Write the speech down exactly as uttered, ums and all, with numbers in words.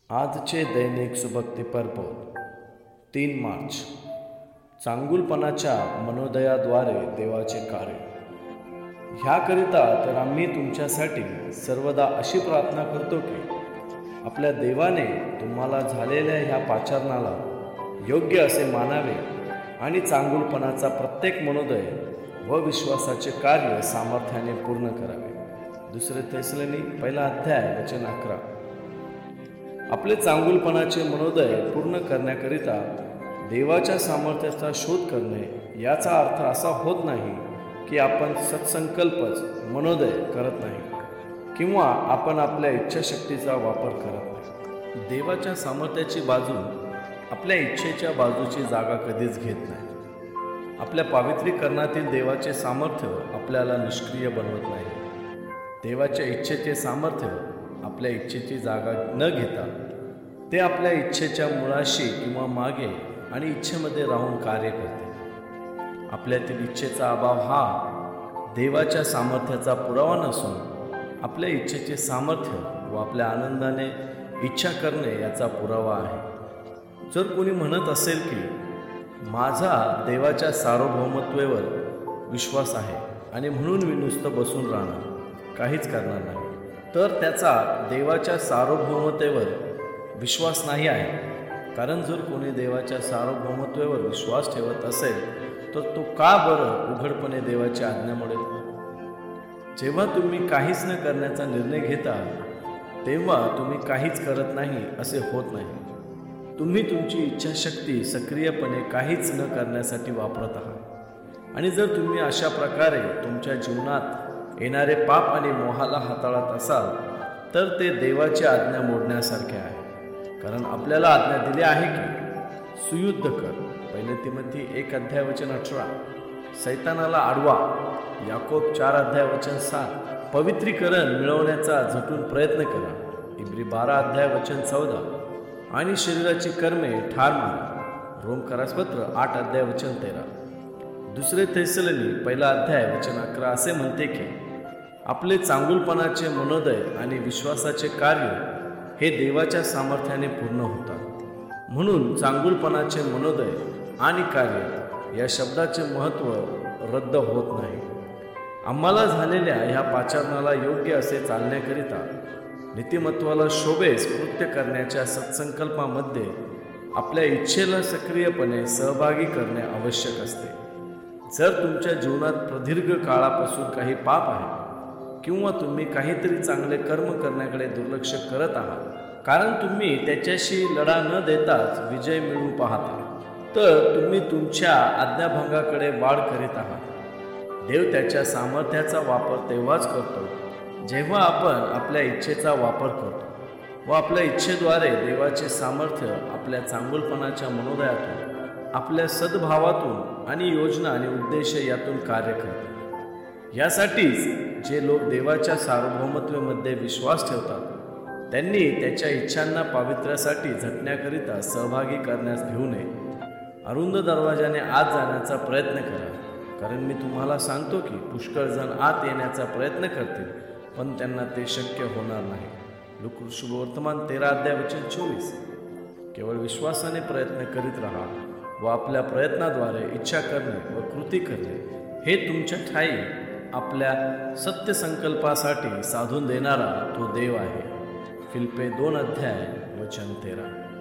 आजचे दैनिक सुभक्तिपर तीन मार्च. चांगुलपणाच्या मनोदयाद्वारे देवाचे कार्य. ह्याकरिता तर आम्ही तुमच्यासाठी सर्वदा अशी प्रार्थना करतो की आपल्या देवाने तुम्हाला झालेल्या ह्या पाचारणाला योग्य असे मानावे आणि चांगुलपणाचा प्रत्येक मनोदय व विश्वासाचे कार्य सामर्थ्याने पूर्ण करावे. दुसरे थेसलोनिक पहिला अध्याय वचन अकरा. आपले चांगुलपणाचे मनोदय पूर्ण करण्याकरिता देवाच्या सामर्थ्याचा शोध करणे याचा अर्थ असा होत नाही की आपण सत्संकल्पच मनोदय करत नाही किंवा आपण आपल्या इच्छाशक्तीचा वापर करत नाही. देवाच्या सामर्थ्याची बाजू आपल्या इच्छेच्या बाजूची जागा कधीच घेत नाही. आपल्या पावित्रीकरणातील देवाचे सामर्थ्य आपल्याला निष्क्रिय बनवत नाही. देवाच्या इच्छेचे सामर्थ्य आपल्या इच्छेची जागा न घेता ते आपल्या इच्छेच्या मुळाशी किंवा मागे आणि इच्छेमध्ये राहून कार्य करते. आपल्यातील इच्छेचा अभाव हा देवाच्या सामर्थ्याचा पुरावा नसून आपल्या इच्छेचे सामर्थ्य व आपल्या आनंदाने इच्छा करणे याचा पुरावा आहे. जर कोणी म्हणत असेल की माझा देवाच्या सार्वभौमत्वेवर विश्वास आहे आणि म्हणून मी नुसतं बसून राहणार, काहीच करणार नाही, तर त्याचा देवाच्या सार्वभौमतेवर विश्वास नाही आहे. कारण जर कोणी देवाच्या सार्वभौमत्वेवर विश्वास ठेवत असेल तर तो का बरं उघडपणे देवाची आज्ञा मोडेल? जेव्हा तुम्ही काहीच न करण्याचा निर्णय घेता तेव्हा तुम्ही काहीच करत नाही असे होत नाही. तुम्ही तुमची इच्छाशक्ती सक्रियपणे काहीच न करण्यासाठी वापरत आहात. आणि जर तुम्ही अशा प्रकारे तुमच्या जीवनात येणारे पाप आणि मोहाला हाताळत असाल तर ते देवाची आज्ञा मोडण्यासारखे आहे. कारण आपल्याला आज्ञा दिली आहे की सुयुद्ध कर. पहिले तिमोथी एक अध्याय वचन अठरा. सैतानाला आडवा. याकोब चार अध्याय वचन सात. पवित्रीकरण मिळवण्याचा झटून प्रयत्न करा. इब्री बारा अध्याय वचन चौदा. आणि शरीराची कर्मे ठार मारा. रोमकरासपत्र आठ अध्याय वचन तेरा. दुसरे थेसलोनिक पहिला अध्याय वचन अकरा असे म्हणते की आपले चांगुलपणाचे मनोदय आणि विश्वासाचे कार्य हे देवाच्या सामर्थ्याने पूर्ण होतात. म्हणून चांगुलपणाचे मनोदय आणि कार्य या शब्दाचे महत्त्व रद्द होत नाही. आम्हाला झालेल्या ह्या पाचारणाला योग्य असे चालण्याकरिता नीतिमत्वाला शोभेस कृत्य करण्याच्या सत्संकल्पामध्ये आपल्या इच्छेला सक्रियपणे सहभागी करणे आवश्यक असते. जर तुमच्या जीवनात प्रदीर्घ काळापासून काही पाप आहे किंवा तुम्ही काहीतरी चांगले कर्म करण्याकडे दुर्लक्ष करत आहात कारण तुम्ही त्याच्याशी लढा न देताच विजय मिळवू पाहता, तर तुम्ही तुमच्या आज्ञाभंगाकडे वाढ करीत आहात. देव त्याच्या सामर्थ्याचा वापर तेव्हाच करतो जेव्हा आपण आपल्या इच्छेचा वापर करतो व आपल्या इच्छेद्वारे देवाचे सामर्थ्य आपल्या चांगुलपणाच्या मनोदयातून, आपल्या सद्भावातून आणि योजना आणि उद्देश यातून कार्य करते. यासाठीच जे लोक देवाच्या सार्वभौमत्वामध्ये विश्वास ठेवतात त्यांनी त्याच्या इच्छांना पावित्र्यासाठी झटण्याकरिता सहभागी करण्यास भिवू नये. अरुंद दरवाजाने आत जाण्याचा प्रयत्न करा. कारण मी तुम्हाला सांगतो की पुष्कळ जण आत येण्याचा प्रयत्न करतील पण त्यांना ते शक्य होणार नाही. लूका शुभवर्तमान तेरा अध्याय वचन चोवीस. केवळ विश्वासाने प्रयत्न करीत राहा व आपल्या प्रयत्नाद्वारे इच्छा करणे व कृती करणे हे तुमच्या ठायी आपल्या सत्य संकल्पासाठी साधून देणारा तो देव आहे. फिलिप्पे दोन अध्याय वचन तेरा.